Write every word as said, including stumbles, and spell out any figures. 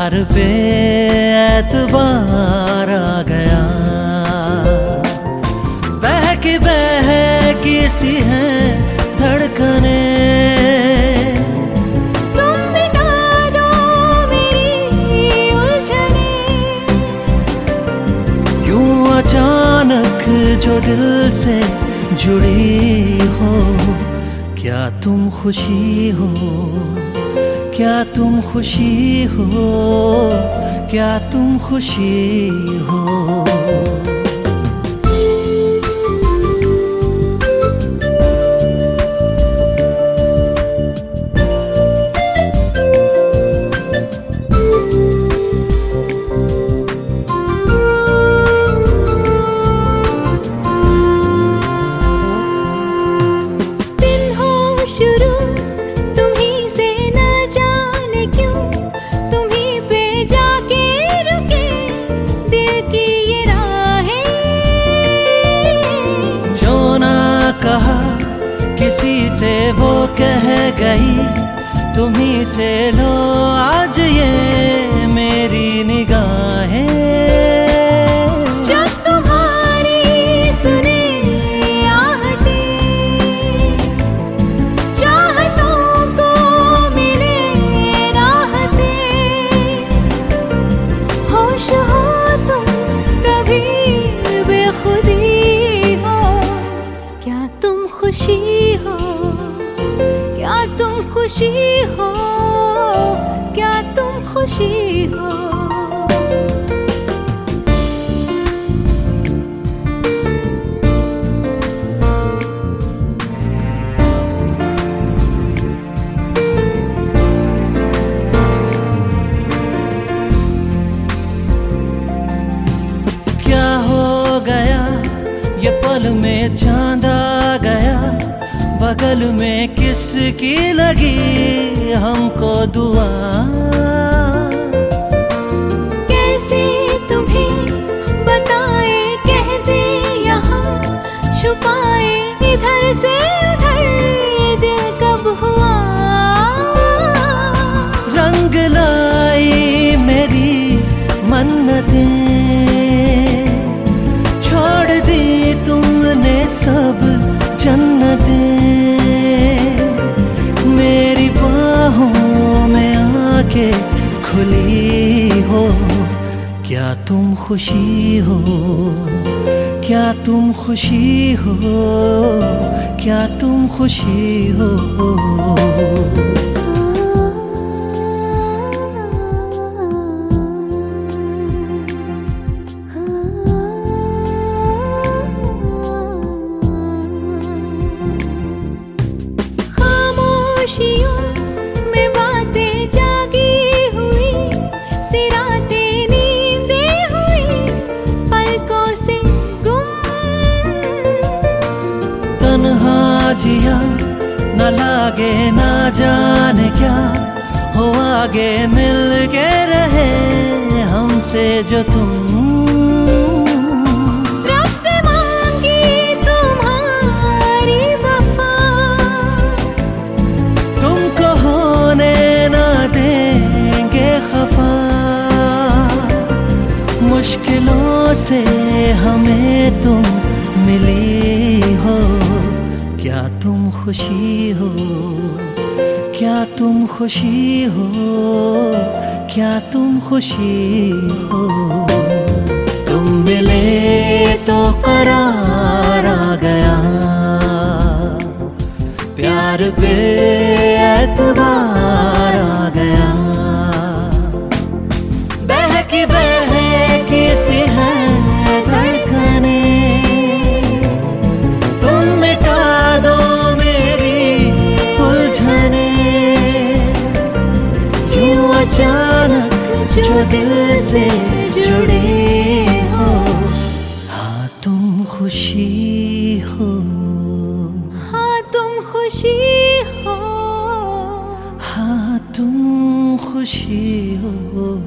प्यार पे एतबार आ गया। बहकी बहकी सी है धड़कने, तुम मिटा दो मेरी उलझने। यूं अचानक जो दिल से जुड़ी हो, क्या तुम खुशी हो, क्या तुम खुशी हो, क्या तुम खुशी हो। शुरू तुम्हीं से न जाने क्यों, तुम्हीं पे जाके रुके दिल की ये राहें। जो ना कहा किसी से वो कह गई, तुम्हीं से लो आज ये मेरी निगाहें। खुशी हो, क्या तुम खुशी हो, क्या तुम खुशी हो। क्या हो गया ये पल में चांद आ गया, बगल में किसकी लगी हमको दुआ। कैसे तुम्हें बताए कह दे यहाँ, छुपाए इधर से उधर दिल कब हुआ। रंग लाई मेरी मन्नतें, छोड़ दी तुमने सब जन्नतें। मेरी बाहों में आके खुली हो, क्या तुम खुशी हो, क्या तुम खुशी हो, क्या तुम खुशी हो। में बातें जागी हुई, सिरातें नींदें हुई, पलकों से गुम। तन्हा जिया न लागे ना जाने क्या हो, आगे मिल के रहे हमसे जो तुम। मुश्किलों से हमें तुम मिली हो, क्या तुम खुशी हो, क्या तुम खुशी हो, क्या तुम खुशी हो। तुम मिले तो करार आ गया, प्यार पे एतबार आ गया। बहकी बहकी सी है धड़कने, तुम मिटा दो मेरी उलझने। यूं अचानक जो दिल से जुड़ी हो, हाँ तुम खुशी हो, हाँ तुम खुशी हो, हाँ तुम खुशी हो।